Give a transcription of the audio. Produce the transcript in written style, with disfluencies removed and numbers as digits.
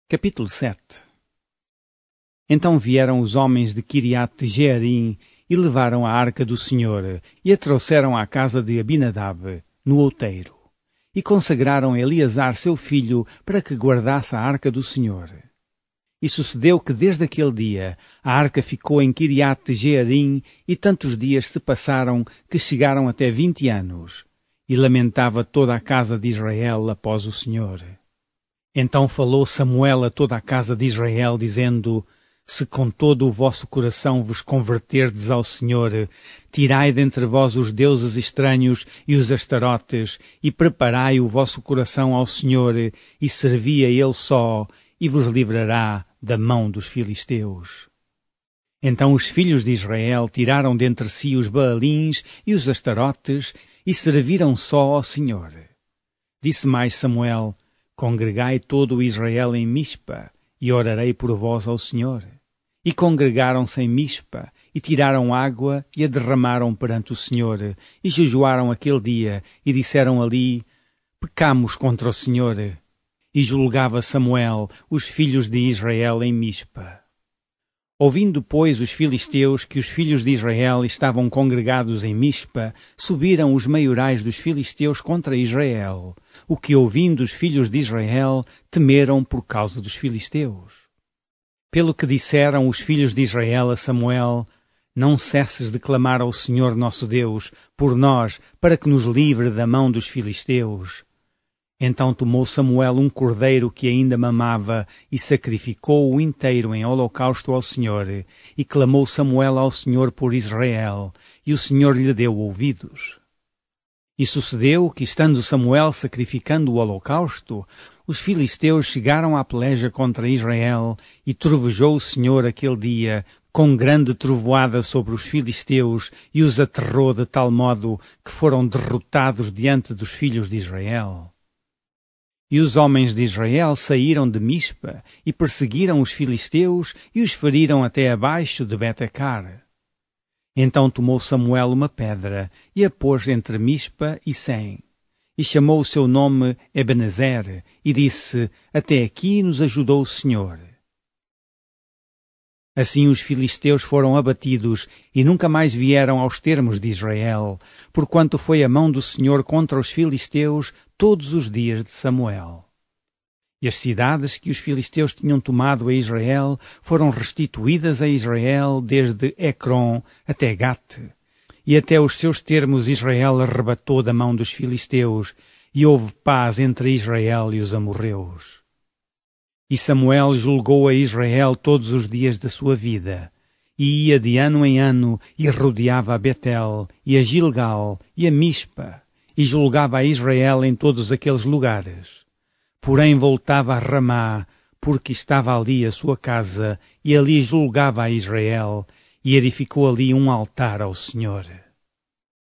Capítulo 7. Então vieram os homens de Quiriate-Jearim e levaram a arca do Senhor e a trouxeram à casa de Abinadab, no outeiro, e consagraram Eleazar seu filho para que guardasse a arca do Senhor. E sucedeu que desde aquele dia a arca ficou em Quiriate-Jearim e tantos dias se passaram que chegaram até 20 anos, e lamentava toda a casa de Israel após o Senhor. Então falou Samuel a toda a casa de Israel, dizendo: Se com todo o vosso coração vos converterdes ao Senhor, tirai dentre vós os deuses estranhos e os astarotes, e preparai o vosso coração ao Senhor, e servi a Ele só, e vos livrará da mão dos filisteus. Então os filhos de Israel tiraram dentre si os Baalins e os astarotes, e serviram só ao Senhor. Disse mais Samuel: Congregai todo o Israel em Mispa, e orarei por vós ao Senhor. E congregaram-se em Mispa, e tiraram água, e a derramaram perante o Senhor, e jejuaram aquele dia, e disseram ali: Pecamos contra o Senhor. E julgava Samuel os filhos de Israel em Mispa. Ouvindo, pois, os filisteus que os filhos de Israel estavam congregados em Mispa, subiram os maiorais dos filisteus contra Israel, o que, ouvindo os filhos de Israel, temeram por causa dos filisteus. Pelo que disseram os filhos de Israel a Samuel: Não cesses de clamar ao Senhor nosso Deus por nós, para que nos livre da mão dos filisteus. Então tomou Samuel um cordeiro que ainda mamava e sacrificou-o inteiro em holocausto ao Senhor, e clamou Samuel ao Senhor por Israel, e o Senhor lhe deu ouvidos. E sucedeu que, estando Samuel sacrificando o holocausto, os filisteus chegaram à peleja contra Israel, e trovejou o Senhor aquele dia com grande trovoada sobre os filisteus, e os aterrou de tal modo que foram derrotados diante dos filhos de Israel. E os homens de Israel saíram de Mispa e perseguiram os filisteus e os feriram até abaixo de Betecar. Então tomou Samuel uma pedra e a pôs entre Mispa e Sem, e chamou o seu nome Ebenezer, e disse: Até aqui nos ajudou o Senhor. Assim os filisteus foram abatidos e nunca mais vieram aos termos de Israel, porquanto foi a mão do Senhor contra os filisteus todos os dias de Samuel. E as cidades que os filisteus tinham tomado a Israel foram restituídas a Israel desde Ecrom até Gate, e até os seus termos Israel arrebatou da mão dos filisteus, e houve paz entre Israel e os amorreus. E Samuel julgou a Israel todos os dias da sua vida, e ia de ano em ano, e rodeava a Betel, e a Gilgal, e a Mispa, e julgava a Israel em todos aqueles lugares. Porém voltava a Ramá, porque estava ali a sua casa, e ali julgava a Israel, e edificou ali um altar ao Senhor.